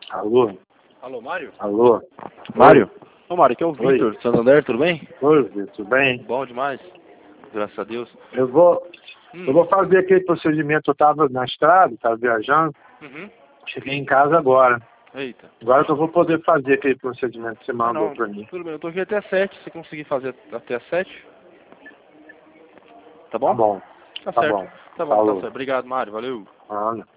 Alô? Alô, Mário? Alô? Mário? Ô, Mário, aqui é o Oi. Victor, do Santander, tudo bem? Oi, Vitor, tudo bem? Bom demais, graças a Deus. Eu vou fazer aquele procedimento. Eu estava na estrada, estava viajando. Uhum. Cheguei em casa agora. Eita. Agora que eu vou poder fazer aquele procedimento que você mandou Não, para mim. tudo bem, eu tô aqui até 7, se conseguir fazer até as 7. Tá bom? Tá bom. Tá Tá certo. bom. Tá bom, tá Falou. certo. Obrigado, Mário, valeu. Ah,